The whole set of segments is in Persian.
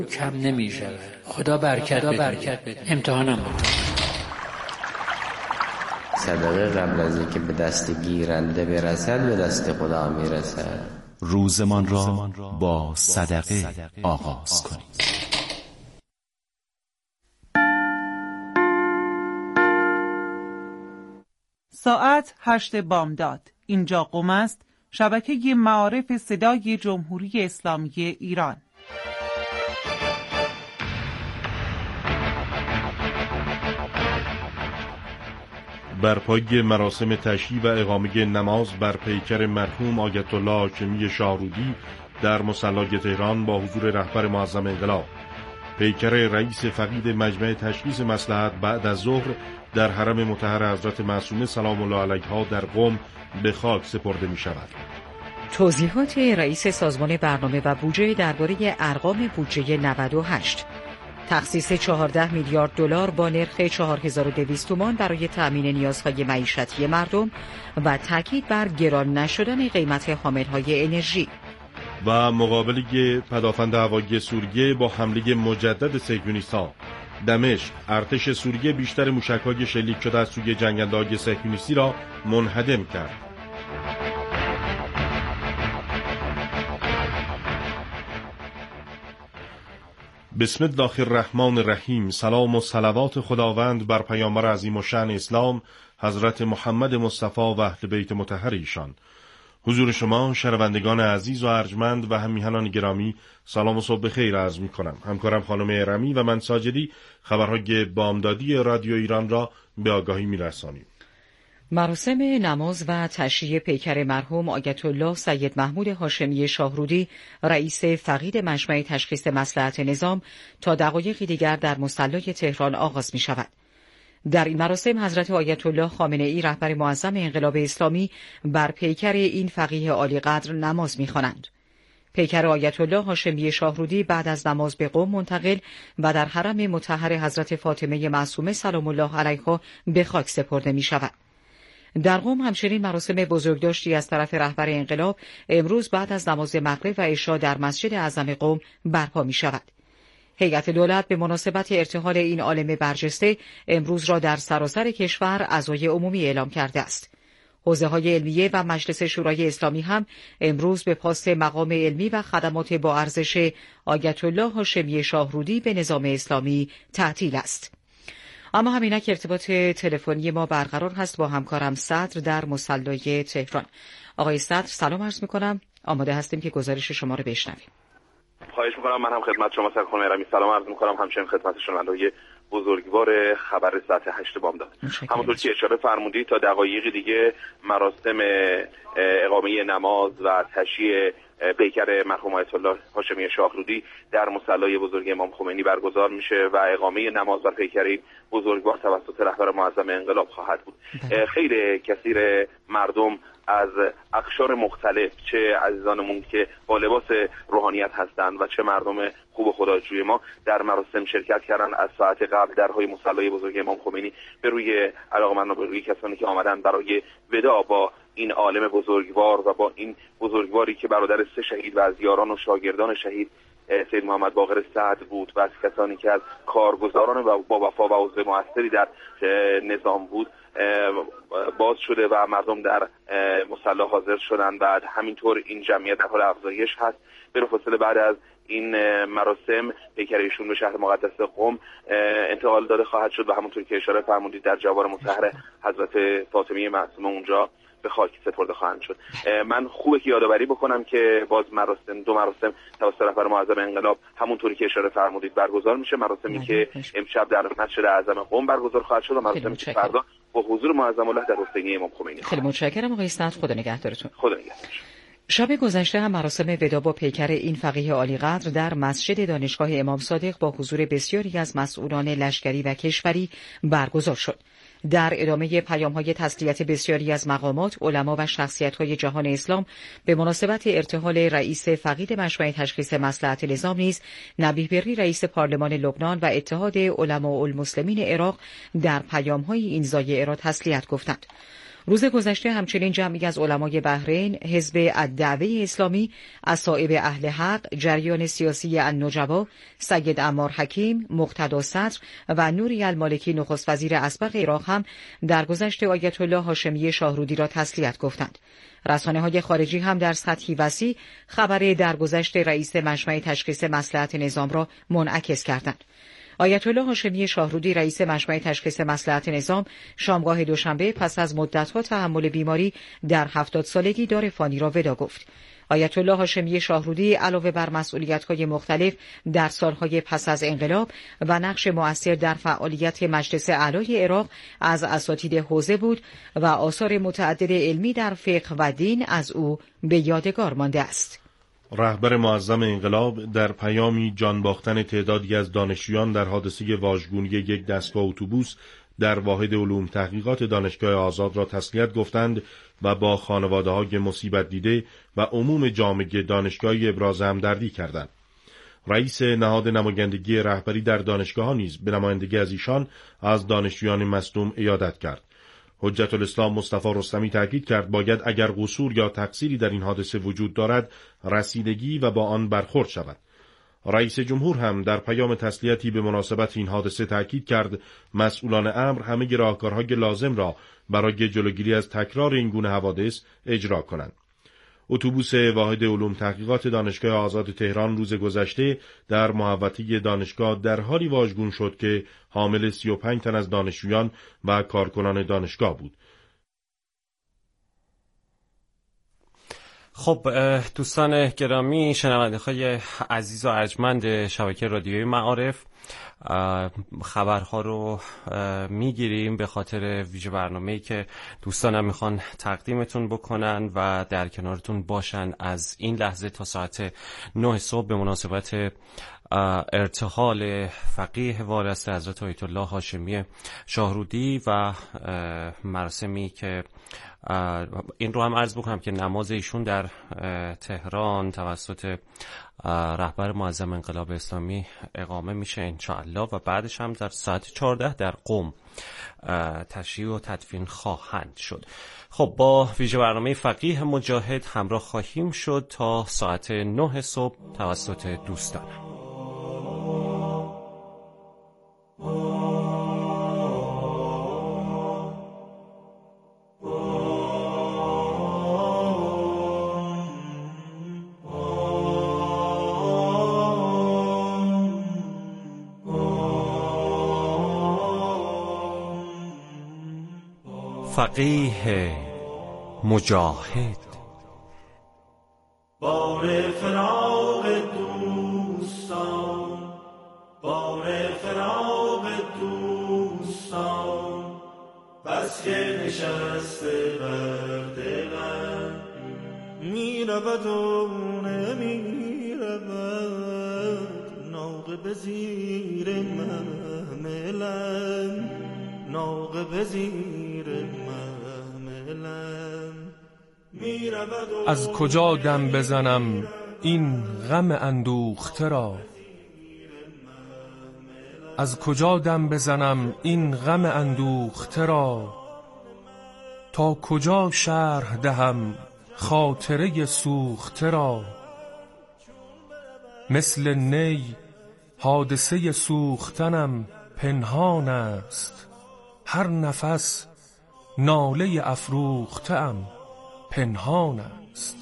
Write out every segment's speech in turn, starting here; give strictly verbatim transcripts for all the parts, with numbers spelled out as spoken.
کم نمیشه. خدا برکت بده. امتحانم بود. صدقه قبل از اینکه به دست گیرنده برسد به دست خدا میرسد. روزمان را با صدقه آغاز کنید. ساعت هشت بامداد. اینجا قم است، شبکه معارف صدای جمهوری اسلامی ایران. برپایی مراسم تشییع و اقامه نماز بر پیکر مرحوم آیت الله هاشمی شاهرودی در مصلی تهران با حضور رهبر معظم انقلاب. پیکر رئیس فقید مجمع تشخیص مصلحت بعد از ظهر در حرم مطهر حضرت معصومه سلام الله علیها در قم به خاک سپرده می شود. توضیحات رئیس سازمان برنامه و بودجه درباره ارقام بودجه نود و هشت. تخصیص چهارده میلیارد دلار با نرخ چهار هزار و دویست تومان برای تأمین نیازهای معیشتی مردم و تاکید بر گران نشدن قیمت حاملهای انرژی. و مقابله پدافند هوایی سوریه با حمله مجدد صهیونیست‌ها. دمشق، ارتش سوریه بیشتر موشک‌های شلیک شده از سوی جنگنده‌های صهیونیستی را منهدم کرد. بسم الله الرحمن الرحیم. سلام و صلوات خداوند بر پیامبر عظیم الشأن اسلام حضرت محمد مصطفی و اهل بیت مطهر ایشان. حضور شما شنوندگان عزیز و ارجمند و هم میهنان گرامی سلام و صبح بخیر عرض می کنم. همکارم خانم ارمی و من ساجدی خبرهای بامدادی رادیو ایران را به آگاهی می رسانیم. مراسم نماز و تشییع پیکر مرحوم آیت الله سید محمود هاشمی شاهرودی رئیس فقید مجمع تشخیص مصلحت نظام تا دقایقی دیگر در مصلی تهران آغاز می شود. در این مراسم حضرت آیت الله خامنه‌ای رهبر معظم انقلاب اسلامی بر پیکر این فقیه عالی قدر نماز می‌خوانند. پیکر آیت الله هاشمی شاهرودی بعد از نماز به قم منتقل و در حرم مطهر حضرت فاطمه معصومه سلام الله علیها به خاک سپرده می‌شود. در قم همچنین مراسم بزرگداشتی از طرف رهبر انقلاب امروز بعد از نماز مغرب و عشا در مسجد اعظم قم برپا می‌شود. هیئت دولت به مناسبت ارتحال این عالم برجسته امروز را در سراسر کشور عزای عمومی اعلام کرده است. حوزه‌های علمیه و مجلس شورای اسلامی هم امروز به پاس مقام علمی و خدمات با ارزش آیت الله هاشمی شاهرودی به نظام اسلامی تعطیل است. اما همینک ارتباط تلفنی ما برقرار هست با همکارم صدر در مصلی تهران. آقای صدر سلام عرض می‌کنم. آماده هستیم که گزارش شما رو بشنویم. خواهش میکنم. من هم خدمت شما سرکار مهرمی سلام عرض میکنم، همچنین خدمت شنوندگان بزرگوار خبر ساعت هشت بامداد. همونطور که اشاره فرمودید تا دقایقی دیگه مراسم اقامه نماز و تشییع پیکر مرحوم آیت الله هاشمی شاهرودی در مصلی بزرگ امام خمینی برگزار میشه و اقامه نماز بر پیکر بزرگوار توسط رهبر معظم انقلاب خواهد بود. خیلی کثیر مردم از اقشار مختلف، چه عزیزانمون که با لباس روحانیت هستند و چه مردم خوب خداجوی ما در مراسم شرکت کردن. از ساعت قبل درهای مصلی بزرگ امام خمینی به روی علاقمندان، به روی کسانی که آمدن برای وداع با این عالم بزرگوار و با این بزرگواری که برادر سه شهید و از یاران و شاگردان شهید سید محمد باقر سعد بود و از کسانی که از کارگزاران و با وفا و عضو موثری در نظام بود باز شده و مردم در مصلی حاضر شدند و همینطور این جمعیت در حال افزایش هست. بلافاصله بعد از این مراسم پیکر ایشون به شهر مقدس قم انتقال داده خواهد شد و همونطور که اشاره فرمودید در جوار مطهر حضرت فاطمه معصومه اونجا به خاک سپرده خواهند شد. من خوبه که یادآوری بکنم که باز مراسم دو مراسم توسط رهبر معظم انقلاب همونطوری که اشاره فرمودید برگزار میشه. مراسمی که امشب در مسجد اعظم قم برگزار خواهد شد و مراسمی که فردا با حضور معظم الله در حسینیه امام خمینی. خیلی متشکرم آقای صدر، خدا نگهدارتون. خدا نگهدار. شب گذشته هم مراسم وداع با پیکر این فقیه عالی قدر در مسجد دانشگاه امام صادق با حضور بسیاری از مسئولان لشکری و کشوری برگزار شد. در ادامه پیام‌های تسلیت بسیاری از مقامات، علما و شخصیت‌های جهان اسلام به مناسبت ارتحال رئیس فقید مجمع تشخیص مصلحت نظام نیز نبیه بری رئیس پارلمان لبنان و اتحاد علماء المسلمین عراق در پیام‌های این زایعه را تسلیت گفتند. روز گذشته همچنین جمعی از علمای بحرین، حزب الدعوه اسلامی، اصائب اهل حق، جریان سیاسی النجبا، سید عمار حکیم، مقتدا صدر و نوری المالکی نخست وزیر اسبق عراق هم درگذشت آیت الله هاشمی شاهرودی را تسلیت گفتند. رسانه‌های خارجی هم در سطحی وسیع خبر درگذشت رئیس مجمع تشخیص مصلحت نظام را منعکس کردند. آیت الله هاشمی شاهرودی رئیس مجمع تشخیص مصلحت نظام شامگاه دوشنبه پس از مدت‌ها تحمل بیماری در هفتاد سالگی دار فانی را ودا گفت. آیت الله هاشمی شاهرودی علاوه بر مسئولیت‌های مختلف در سالهای پس از انقلاب و نقش مؤثر در فعالیت مجلس اعلای عراق از اساتید حوزه بود و آثار متعدد علمی در فقه و دین از او به یادگار مانده است. رهبر معظم انقلاب در پیامی جان باختن تعدادی از دانشجویان در حادثه واژگونی یک دستگاه اتوبوس در واحد علوم تحقیقات دانشگاه آزاد را تسلیت گفتند و با خانواده‌های مصیبت دیده و عموم جامعه دانشگاهی ابراز همدردی کردند. رئیس نهاد نمایندگی رهبری در دانشگاه‌ها نیز به نمایندگی از ایشان از دانشجویان مصدوم عیادت کرد. حجت الاسلام مصطفی رستمی تاکید کرد باید اگر قصور یا تقصیری در این حادثه وجود دارد رسیدگی و با آن برخورد شود. رئیس جمهور هم در پیام تسلیتی به مناسبت این حادثه تاکید کرد مسئولان امر همه راهکارهای لازم را برای جلوگیری از تکرار این گونه حوادث اجرا کنند. اتوبوس واحد علوم تحقیقات دانشگاه آزاد تهران روز گذشته در محوطه دانشگاه در حالی واژگون شد که حامل سی و پنج تن از دانشجویان و کارکنان دانشگاه بود. خب دوستان گرامی، شنونده‌های عزیز و ارجمند شبکه رادیویی معارف، خبرها رو میگیریم به خاطر ویژه برنامه‌ای که دوستانم میخوان تقدیمتون بکنن و در کنارتون باشن از این لحظه تا ساعت نه صبح به مناسبت ارتحال فقیه وارث حضرت آیت الله هاشمی شاهرودی و مراسمی که این رو هم عرض بکنم که نماز ایشون در تهران توسط رهبر معظم انقلاب اسلامی اقامه میشه انشاءالله و بعدش هم در ساعت چهارده در قم تشییع و تدفین خواهند شد. خب با ویژه برنامه فقیه مجاهد همراه خواهیم شد تا ساعت نه صبح توسط دوستانم. فقیه مجاهد. بار فراق دوستان، بار فراق دوستان، بس که نشسته بر دلم، می رود و نمی رود ناقه به زیر محملم، ناقه به زیر محملم. از کجا دم بزنم این غم اندوخته را، از کجا دم بزنم این غم اندوخته را، تا کجا شرح دهم خاطره سوخته را. مثل نی حادثه سوختنم پنهان است، هر نفس ناله افروخته‌ام پنهان است.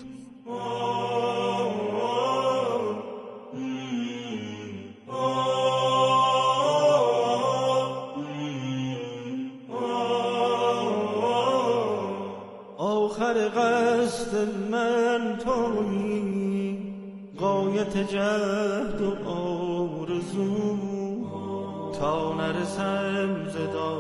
آخر قصد من تویی، غایت جهد و آرزو، تا نرسم ز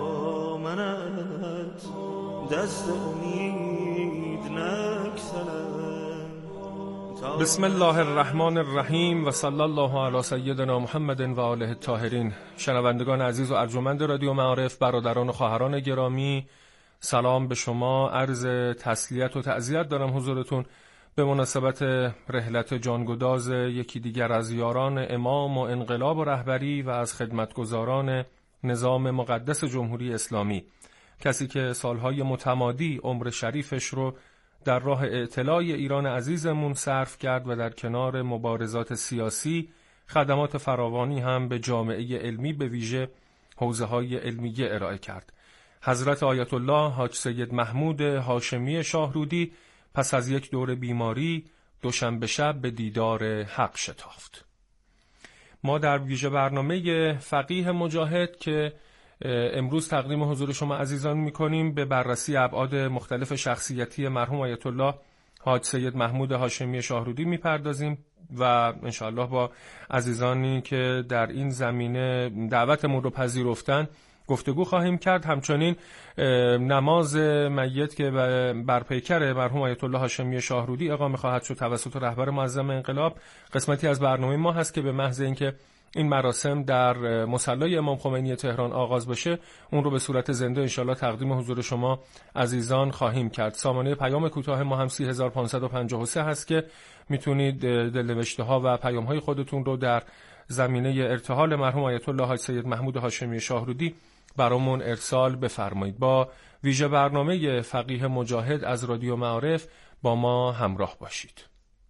دامنت دست امید نگسلم. بسم الله الرحمن الرحیم و صلی الله علی سیدنا محمد و آله الطاهرین. شنوندگان عزیز و ارجمند رادیو معارف، برادران و خواهران گرامی، سلام به شما. عرض تسلیت و تعزیت دارم حضورتون به مناسبت رحلت جانگداز یکی دیگر از یاران امام و انقلاب و رهبری و از خدمتگزاران نظام مقدس جمهوری اسلامی، کسی که سالهای متمادی عمر شریفش رو در راه اعتلاع ایران عزیزمون صرف کرد و در کنار مبارزات سیاسی خدمات فراوانی هم به جامعه علمی به ویژه حوزه‌های علمیه ارائه کرد. حضرت آیت الله حاج سید محمود هاشمی شاهرودی پس از یک دور بیماری دوشنبه شب به دیدار حق شتافت. ما در ویژه برنامه فقیه مجاهد که امروز تقدیم حضور شما عزیزان می‌کنیم به بررسی ابعاد مختلف شخصیتی مرحوم آیت الله حاج سید محمود هاشمی شاهرودی می‌پردازیم و انشاءالله با عزیزانی که در این زمینه دعوتمون رو پذیرفتن گفتگو خواهیم کرد. همچنین نماز میت که بر پیکر مرحوم آیت الله هاشمی شاهرودی اقامه خواهد شد توسط رهبر معظم انقلاب قسمتی از برنامه ما هست که به محض اینکه این مراسم در مصلی امام خمینی تهران آغاز بشه اون رو به صورت زنده انشالله تقدیم حضور شما عزیزان خواهیم کرد. سامانه پیام کوتاه ما هم سی هزار و پانصد و پنجاه و سه هست که میتونید دلنوشته ها و پیام های خودتون رو در زمینه ارتحال مرحوم آیت الله حاج سید محمود هاشمی شاهرودی برامون ارسال بفرمایید. با ویژه برنامه فقیه مجاهد از رادیو معارف با ما همراه باشید.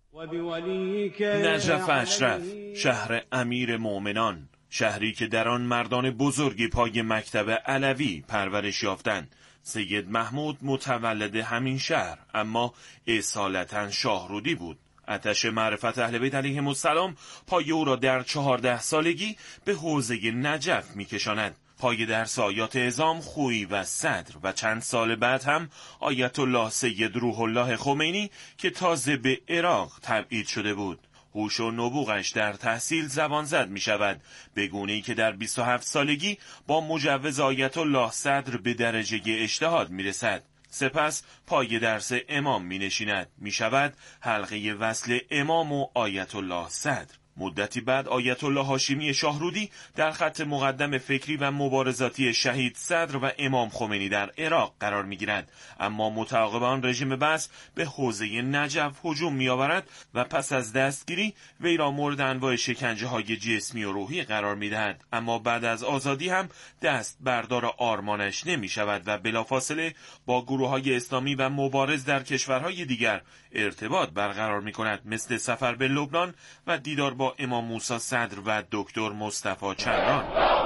نجف اشرف، شهر امیر مؤمنان، شهری که در آن مردان بزرگی پای مکتب علوی پرورش یافتند. سید محمود متولد همین شهر اما اصالتا شاهرودی بود. آتش معرفت اهل بیت علیهم السلام پای او را در چهارده سالگی به حوزه نجف می‌کشاند. پای درس آیات اعظام، خویی و صدر و چند سال بعد هم آیت الله سید روح الله خمینی که تازه به عراق تبعید شده بود. هوش و نبوغش در تحصیل زبان زد می شود، به گونه‌ای که در بیست و هفت سالگی با مجوز آیت الله صدر به درجه اجتهاد می رسد. سپس پای درس امام می نشیند، می شود حلقه وصل امام و آیت الله صدر. مدتی بعد آیت الله هاشمی شاهرودی در خط مقدم فکری و مبارزاتی شهید صدر و امام خمینی در عراق قرار می‌گیرد، اما متعاقب آن رژیم بث به حوزه نجف هجوم می‌آورد و پس از دستگیری وی را مورد انواع شکنجه‌های جسمی و روحی قرار می‌دهد. اما بعد از آزادی هم دست بردار آرمانش نمی‌شود و بلافاصله با گروه‌های اسلامی و مبارز در کشورهای دیگر ارتباط برقرار می‌کند، مثل سفر به لبنان و دیدار با امام موسی صدر و دکتر مصطفی چندان.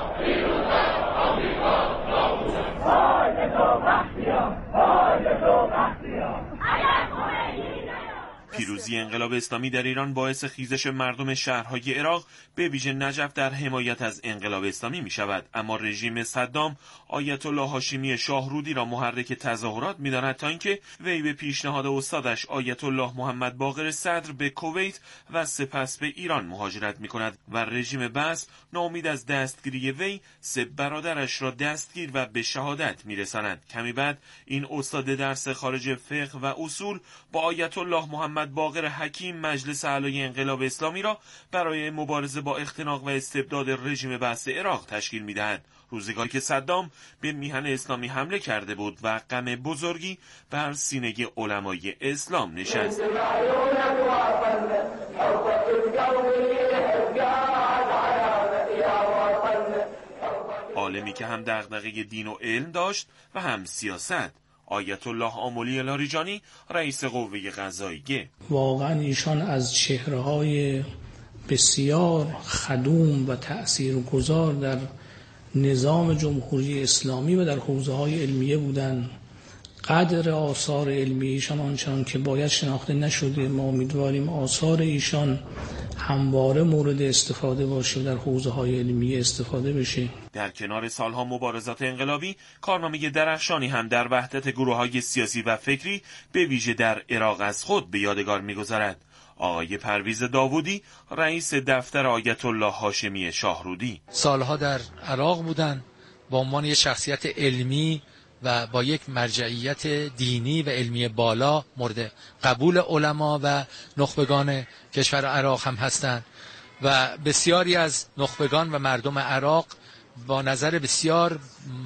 پیروزی انقلاب اسلامی در ایران باعث خیزش مردم شهرهای عراق به ویژه نجف در حمایت از انقلاب اسلامی می شود، اما رژیم صدام آیت الله هاشمی شاهرودی را محرک تظاهرات می داند تا اینکه وی به پیشنهاد استادش آیت الله محمد باقر صدر به کویت و سپس به ایران مهاجرت می کند و رژیم بث ناامید از دستگیری وی سه برادرش را دستگیر و به شهادت می رساند. کمی بعد این استاد درس خارج فقه و اصول با آیت الله محمد باقر حکیم مجلس اعلی انقلاب اسلامی را برای مبارزه با اختناق و استبداد رژیم بث عراق تشکیل می‌دهد. روزگاری که صدام به میهن اسلامی حمله کرده بود و غم بزرگی بر سینه علمای اسلام نشست. عالمی که هم دغدغه دین و علم داشت و هم سیاست، آیت الله آملی لاریجانی رئیس قوه قضاییه. واقعا ایشان از چهره‌های بسیار خدوم و تأثیرگذار در نظام جمهوری اسلامی و در حوزه‌های علمیه بودند. قدر آثار علمی ایشان آنچنان که باید شناخته نشده. ما امیدواریم آثار ایشان همواره مورد استفاده باشه و در حوزه‌های علمی استفاده بشه. در کنار سالها مبارزات انقلابی، کارنامه درخشانی هم در وحدت گروه‌های سیاسی و فکری به ویژه در عراق از خود به یادگار می‌گذارد. آقای پرویز داوودی رئیس دفتر آیت الله هاشمی شاهرودی سالها در عراق بودن با عنوان یک شخصیت علمی و با یک مرجعیت دینی و علمی بالا مورد قبول علما و نخبگان کشور عراق هم هستند و بسیاری از نخبگان و مردم عراق با نظر بسیار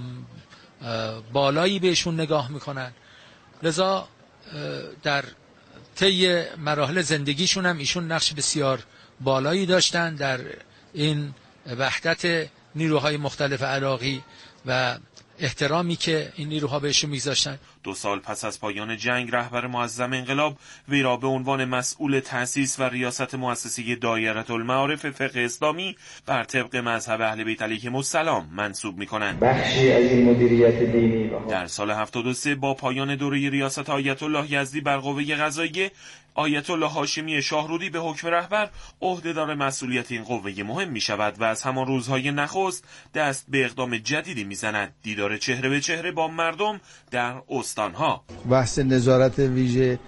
بالایی بهشون نگاه میکنن. لذا در طی مراحل زندگیشون هم ایشون نقش بسیار بالایی داشتن در این وحدت نیروهای مختلف عراقی و احترامی که این نیروها بهش میگذاشتن. دو سال پس از پایان جنگ رهبر معظم انقلاب وی را به عنوان مسئول تأسیس و ریاست مؤسسه دایره المعارف فقه اسلامی بر طبق مذهب اهل بیت علیهم السلام منصوب می‌کنند. بخشی از این مدیریت دینی در سال هفتاد و سه با پایان دوره ریاست آیت الله یزدی بر قوه قضاییه، آیت الله هاشمی شاهرودی به حکم رهبر عهدهدار مسئولیت این قوه مهم می شود و از همان روزهای نخست دست به اقدام جدیدی می زند: دیدار چهره به چهره با مردم در استانها. بحث نظارت ویژه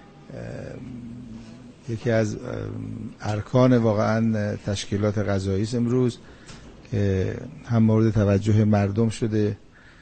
یکی از ارکان واقعا تشکیلات قضایی است امروز که هم مورد توجه مردم شده،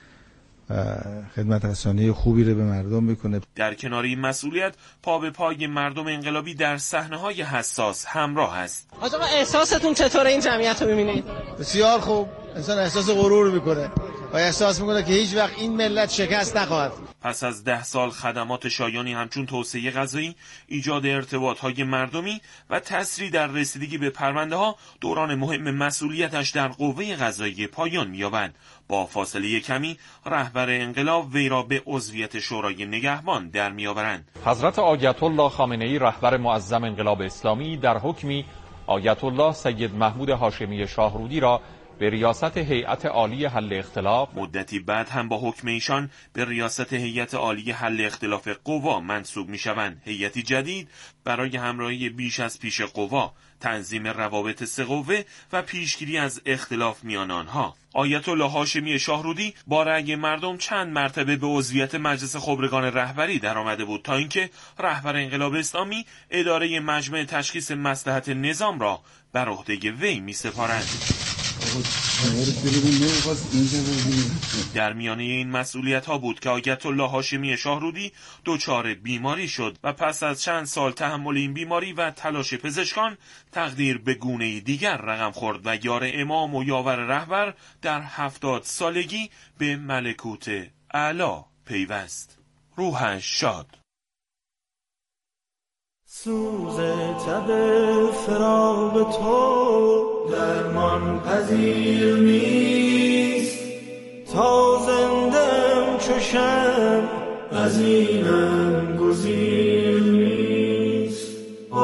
خدمت رسانی خوبی رو به مردم میکنه. در کنار این مسئولیت پا به پای مردم انقلابی در صحنه‌های حساس همراه است. آقا احساستون چطوره این جمعیت رو می‌بینید؟ بسیار خوب. انسان احساس غرور میکنه و احساس میکنه که هیچ وقت این ملت شکست نخواهد. پس از ده سال خدمات شایانی همچون توسعه غذایی، ایجاد ارتباط‌های مردمی و تسریع در رسیدگی به پرونده‌ها، دوران مهم مسئولیتش در قوه قضاییه پایان می‌یابد. با فاصله کمی رهبر انقلاب وی را به عضویت شورای نگهبان در می‌آورند. حضرت آیت الله خامنه‌ای رهبر معظم انقلاب اسلامی در حکمی آیت الله سید محمود هاشمی شاهرودی را به ریاست هیئت عالی حل اختلاف، مدتی بعد هم با حکم ایشان به ریاست هیئت عالی حل اختلاف قوا منصوب می‌شوند. هیئتی جدید برای همراهی بیش از پیش قوا، تنظیم روابط سه قوه و پیشگیری از اختلاف میان آنها. آیت الله هاشمی شاهرودی با رأی مردم چند مرتبه به عضویت مجلس خبرگان رهبری درآمده بود تا اینکه رهبر انقلاب اسلامی اداره مجمع تشخیص مصلحت نظام را بر عهده وی می‌سپارد. در میانه این مسئولیت ها بود که آیت الله هاشمی شاهرودی دچار بیماری شد و پس از چند سال تحمل این بیماری و تلاش پزشکان تقدیر به گونه دیگر رقم خورد و یار امام و یاور رهبر در هفتاد سالگی به ملکوت اعلی پیوست. روحش شاد. سوز تب فراق تو درمان پذیر نیست، تا زندم چو شمع از اینم گزیر نیست.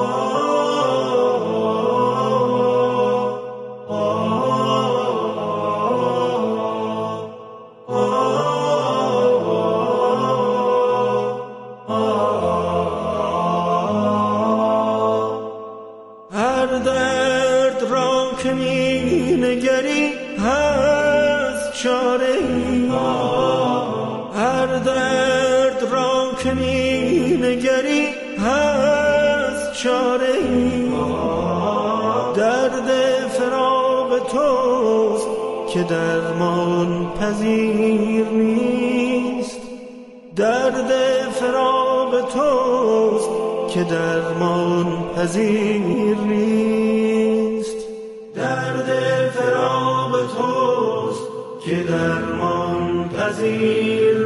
که درمان پذیر نیست، درد فراق توست که درمان پذیر نیست، درد فراق توست که درمان پذیر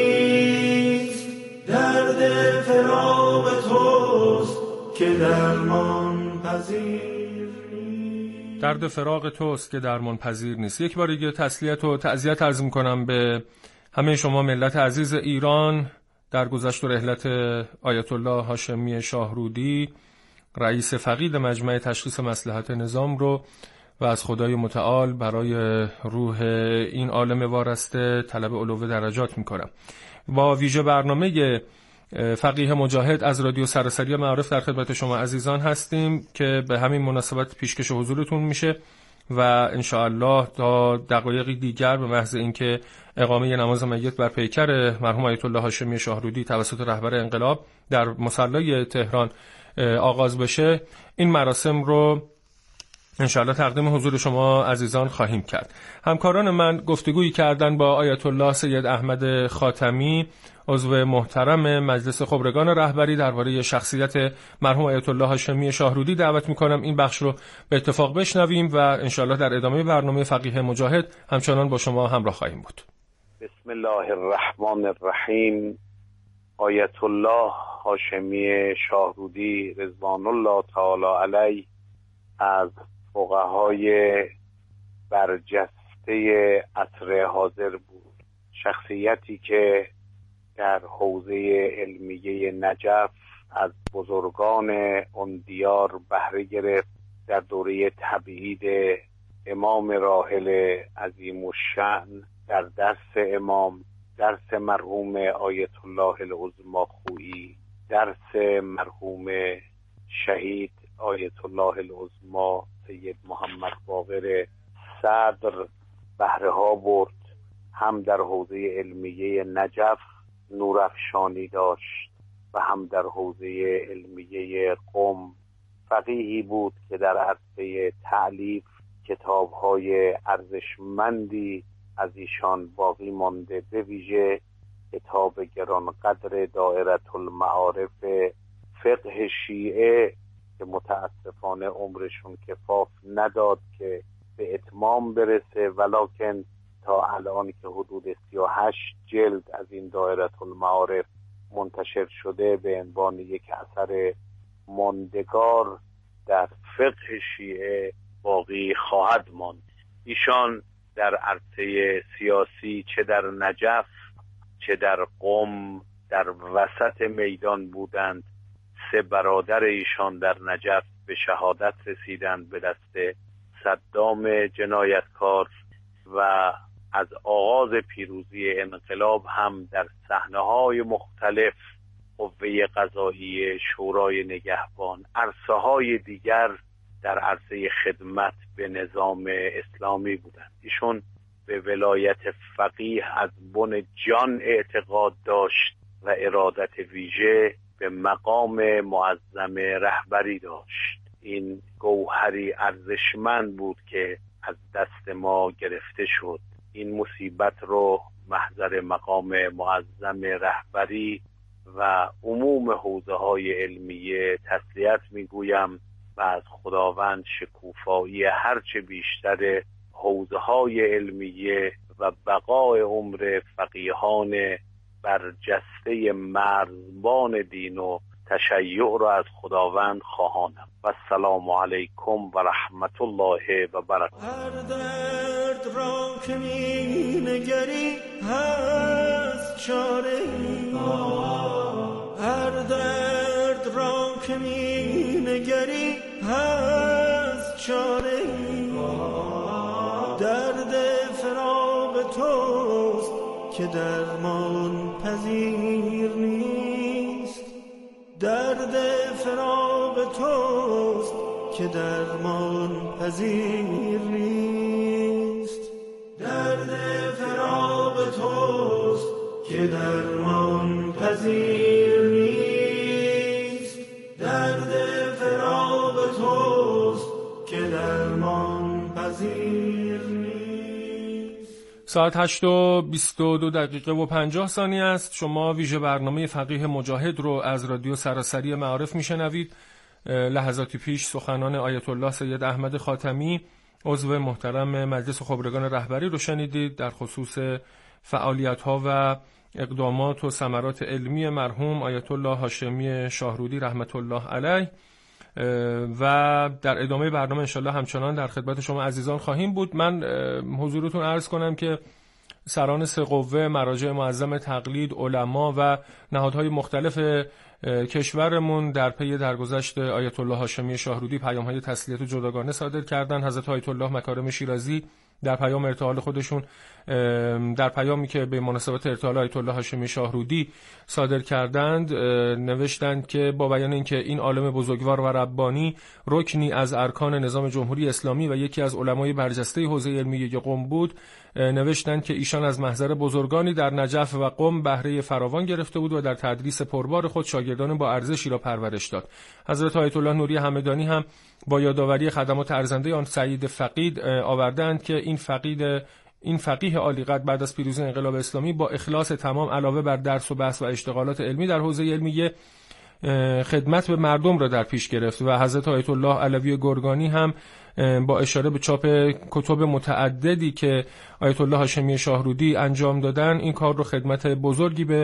نیست، درد فراق توست که درمان پذیر. درد فراق توست که درمان پذیر نیست. یک بار دیگه تسلیت و تعزیت عرض می‌کنم به همه شما ملت عزیز ایران در گذشت و رحلت آیت الله هاشمی شاهرودی، رئیس فقید مجمع تشخیص مصلحت نظام رو و از خدای متعال برای روح این عالم وارسته طلب علو درجات می‌کنم. با ویژه برنامه فقیه مجاهد از رادیو سراسری معارف در خدمت شما عزیزان هستیم که به همین مناسبت پیشکش حضورتون میشه و انشاءالله تا دقایقی دیگر به محض اینکه اقامه نماز میت بر پیکر مرحوم آیت الله هاشمی شاهرودی توسط رهبر انقلاب در مصلی تهران آغاز بشه، این مراسم رو انشاءالله تقدیم حضور شما عزیزان خواهیم کرد. همکاران من گفتگویی کردن با آیت الله سید احمد خاتمی، عضو محترم مجلس خبرگان رهبری، درباره شخصیت مرحوم آیت الله هاشمی شاهرودی. دعوت میکنم این بخش رو به اتفاق بشنویم و انشاءالله در ادامه برنامه فقیه مجاهد همچنان با شما همراه خواهیم بود. بسم الله الرحمن الرحیم. آیت الله هاشمی شاهرودی رضوان الله تعالی علیه از فقهای برجسته عصر حاضر بود. شخصیتی که در حوزه علمیه نجف از بزرگان اون دیار بهره گرفت. در دوره تبعید امام راحل عظیم الشأن در درس امام، درس مرحوم آیت الله العظمی خویی، درس مرحوم شهید آیت الله العظمی سید محمد باقر صدر بهره ها برد. هم در حوزه علمیه نجف نورافشانی داشت و هم در حوزه علمیه قم فقیهی بود که در عرصه تألیف کتاب‌های ارزشمندی از ایشان باقی مانده، به ویژه کتاب گرانقدر دائره المعارف فقه شیعه که متاسفانه عمرشون کفاف نداد که به اتمام برسه، ولکن تا الان که حدود سی و هشت جلد از این دائره المعارف منتشر شده به عنوان یک اثر ماندگار در فقه شیعه باقی خواهد ماند. ایشان در عرصه سیاسی چه در نجف چه در قم در وسط میدان بودند. سه برادر ایشان در نجف به شهادت رسیدند به دست صدام جنایتکار و از آغاز پیروزی انقلاب هم در صحنه‌های مختلف قوه قضاییه، شورای نگهبان، عرصه‌های دیگر در عرصه خدمت به نظام اسلامی بودند. ایشون به ولایت فقیه از بن جان اعتقاد داشت و ارادت ویژه به مقام معظم رهبری داشت. این گوهری ارزشمند بود که از دست ما گرفته شد. این مصیبت رو محضر مقام معظم رهبری و عموم حوزه های علمیه تسلیت میگویم و از خداوند شکوفایی هرچه بیشتر حوزه های علمیه و بقای عمر فقیهان برجسته مرزبان دین و تشیع را از خداوند خواهانم. و السلام علیکم و رحمت الله و برکاته. هر درد را که می نگری هست چاره ای، هر درد را که می نگری هست چاره ای، درد فراق توست که درمان پذیر نیست، درد فراق توست که درمان پذیر نیست، درد فراق توست که درمان پذیر نیست، درد فراق توست که درمان پذیر نیست. ساعت هشت و بیست و دو دقیقه و پنجاه ثانیه است. شما ویژه برنامه فقیه مجاهد رو از رادیو سراسری معارف میشنوید. لحظاتی پیش سخنان آیت الله سید احمد خاتمی عضو محترم مجلس خبرگان رهبری رو شنیدید در خصوص فعالیت‌ها و اقدامات و ثمرات علمی مرحوم آیت الله هاشمی شاهرودی رحمت الله علیه و در ادامه برنامه انشالله همچنان در خدمت شما عزیزان خواهیم بود. من حضورتون عرض کنم که سران سه قوه، مراجع معظم تقلید، علما و نهادهای مختلف کشورمون در پی درگذشت آیت الله هاشمی شاهرودی پیام‌های تسلیت و جداگانه صادر کردند. حضرت آیت الله مکارم شیرازی در پیام ارتحال خودشون، در پیامی که به مناسبت ارتحال آیت الله هاشمی شاهرودی صادر کردند، نوشتند که با بیان اینکه این عالم بزرگوار و ربانی رکنی از ارکان نظام جمهوری اسلامی و یکی از علمای برجسته حوزه علمیه قم بود، نوشتند که ایشان از محضر بزرگانی در نجف و قم بهره فراوان گرفته بود و در تدریس پربار خود شاگردان با ارزشی را پرورش داد. حضرت آیت الله نوری همدانی هم با یادآوری خدمات ارزنده آن سعید فقید آوردند که این فقید این فقیه عالیقدر بعد از پیروزی انقلاب اسلامی با اخلاص تمام علاوه بر درس و بحث و اشتغالات علمی در حوزه علمیه خدمت به مردم را در پیش گرفت و حضرت آیت الله علوی گرگانی هم با اشاره به چاپ کتب متعددی که آیت الله هاشمی شاهرودی انجام دادن این کار رو خدمت بزرگی به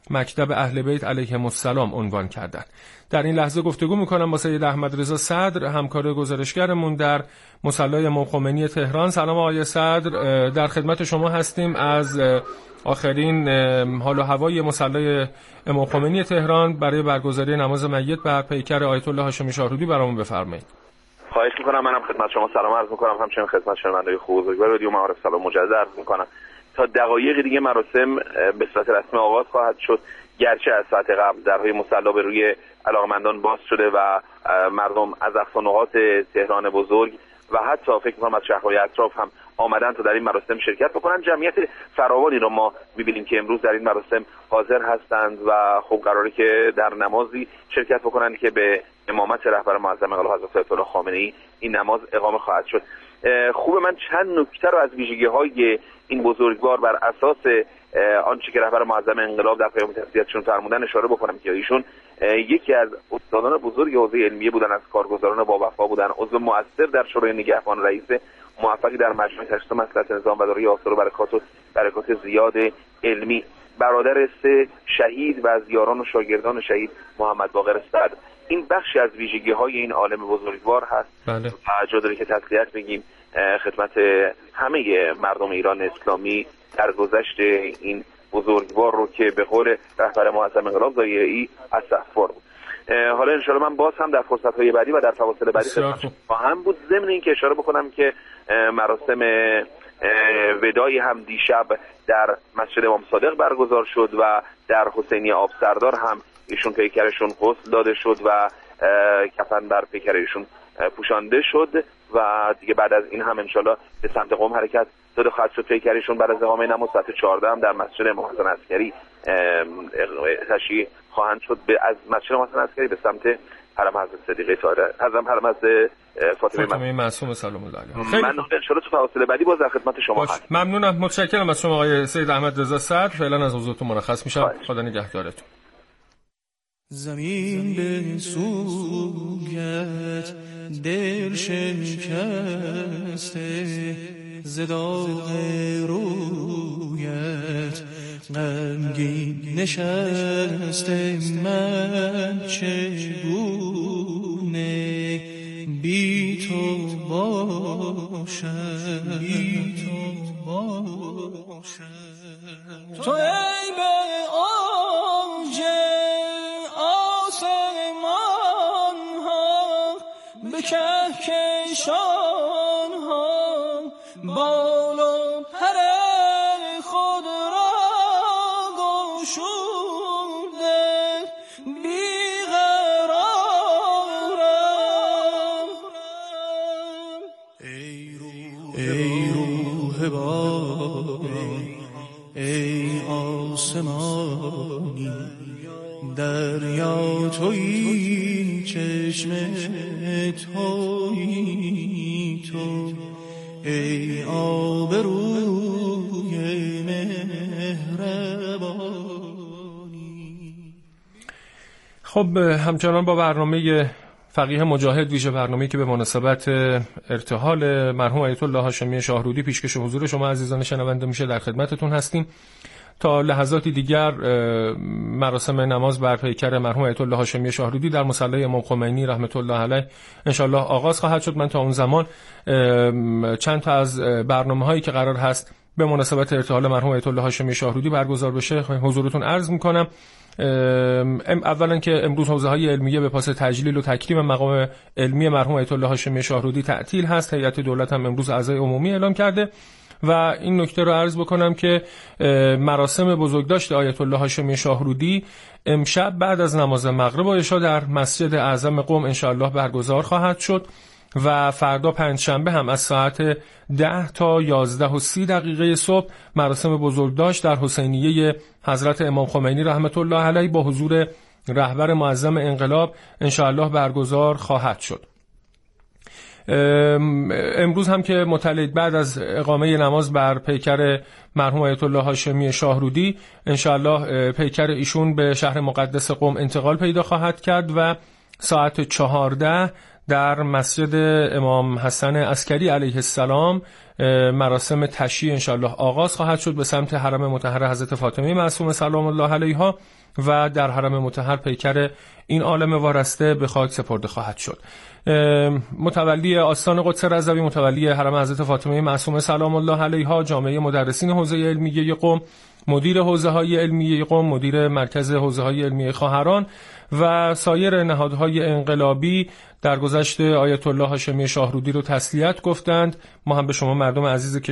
مکتب اهل بیت علیهم السلام عنوان کردند. در این لحظه گفتگو میکنم با سید احمد رضا صدر، همکار گزارشگرمون در مصلی امام خمینی تهران. سلام آقای صدر، در خدمت شما هستیم. از آخرین حال و هوای مصلی امام خمینی تهران برای برگزاری نماز میت بر پیکر آیت الله هاشمی شاهرودی برامون بفرمایید. خواهش میکنم. منم خدمت شما سلام عرض میکنم، همچنین خدمت شنوندگان خوب بزرگوار رادیو معارف سلام مجدد عرض میکنم. تا دقایق دیگه مراسم به صورت رسمی آغاز خواهد شد، گرچه از ساعت قبل درهای مصلی به روی علاقمندان باز شده و مردم از اقصا نقاط تهران بزرگ و حتی فکر می‌کنم از شهرهای اطراف هم آمدن تا در این مراسم شرکت بکنن. جمعیت فراوانی رو ما می‌بینیم که امروز در این مراسم حاضر هستند و خب قراره که در نمازی شرکت بکنن که به امامت رهبر معظم انقلاب حضرت آیت الله خامنه‌ای این نماز اقامه خواهد شد. خوب من چند نکته رو از ویژگی‌های این بزرگوار بر اساس آنچه که رهبر معظم انقلاب در پیام تسلیتشون فرمودن اشاره بکنم که ایشون یکی از استادان بزرگ حوزه علمیه بودن، از کارگزاران با وفا بودن، عضو مؤثر در شورای نگهبان، رئیس موفقی در مجمع تشخیص مصلحت نظام و دارای آثار و برکات و برکات زیاد علمی، برادر سه شهید و از یاران و شاگردان شهید محمد باقر صدر. این بخشی از ویژگی‌های این عالم بزرگوار هست. بله. و جا داره که تسلیت بگیم خدمت همه مردم ایران اسلامی در گذشت این بزرگوار رو که به قول رهبر معظم انقلاب ضایعی استغفار بود. حالا انشاءالله من باز هم در فرصت‌های بعدی و در فواصل بعدی خواهم بود. ضمن این که اشاره بکنم که مراسم وداعی هم دیشب در مسجد امام صادق برگزار شد و در حسینی آب سردار هم ایشون پیکرشون غسل داده شد و کفن بر پیکر ایشون پوشانده شد و دیگه بعد از این هم انشالله به سمت قم حرکت داده خواهد شد. پیکرشون بعد از اقامه نماز ساعت چهارده هم در مسجد امام حسن عسکری تشییع خواهند شد. به از مسجد امام حسن عسکری به سمت حرم حضرت صدیقه طاهره، حرم حرم حضرت فاطمه, فاطمه معصومه سلام الله علیها. من انشالله تو فواصل بعدی باز در خدمت شما هستم. ممنونم، متشکرم از شما آقای سید احمد رضا صدر. فعلا از حضورتون مرخص میشم. خدا نگهدارتون. زمین به سویت دل شکسته، ز داغ رویت غمگین نشسته، من چگونه بی تو باشم، بی تو باشم. تو ای به اوج آسمان ها، به کهکشان ها، بال و پر خود را گشوده، بیقرارم. ای روح باران، ای آسمانی، دریا تویی، چشم تویی تو، ای آب روی مهربانی. خب همچنان با برنامه فقیه مجاهد، ویژه برنامه‌ای که به مناسبت ارتحال مرحوم آیت الله هاشمی شاهرودی پیشکش حضور شما عزیزان شنونده میشه، در خدمتتون هستیم. تا لحظاتی دیگر مراسم نماز بر پیکر مرحوم آیت الله هاشمی شاهرودی در مصلی امام خمینی رحمت الله علیه انشالله آغاز خواهد شد. من تا اون زمان چند تا از برنامه‌هایی که قرار هست به مناسبت ارتحال مرحوم آیت الله هاشمی شاهرودی برگزار بشه حضورتون عرض میکنم. اولا که امروز حوزه‌های علمیه به پاس تجلیل و تکریم مقام علمی مرحوم آیت الله هاشمی شاهرودی تعطیل هست. هیئت دولت هم امروز اعضای عمومی اعلام کرده و این نکته رو عرض بکنم که مراسم بزرگداشت آیت الله هاشمی شاهرودی امشب بعد از نماز مغرب و عشا در مسجد اعظم قم انشاءالله برگزار خواهد شد و فردا پنجشنبه هم از ساعت ده تا یازده و سی دقیقه صبح مراسم بزرگداشت در حسینیه حضرت امام خمینی رحمت الله علیه با حضور رهبر معظم انقلاب انشاءالله برگزار خواهد شد. امروز هم که مطلع بعد از اقامه نماز بر پیکر مرحوم آیت الله هاشمی شاهرودی انشاءالله پیکر ایشون به شهر مقدس قم انتقال پیدا خواهد کرد و ساعت چهارده در مسجد امام حسن عسکری علیه السلام مراسم تشییع انشالله آغاز خواهد شد به سمت حرم مطهر حضرت فاطمه معصومه سلام الله علیها و در حرم مطهر پیکر این عالم وارسته به خاک سپرده خواهد شد. متولی آستان قدس رضوی، متولی حرم حضرت فاطمه معصومه سلام الله علیها، جامعه مدرسین حوزه علمیه قم، مدیر حوزه های علمیه قم، مدیر مرکز حوزه های علمیه خواهران و سایر نهادهای انقلابی در گذشت آیت الله هاشمی شاهرودی رو تسلیت گفتند. ما هم به شما مردم عزیز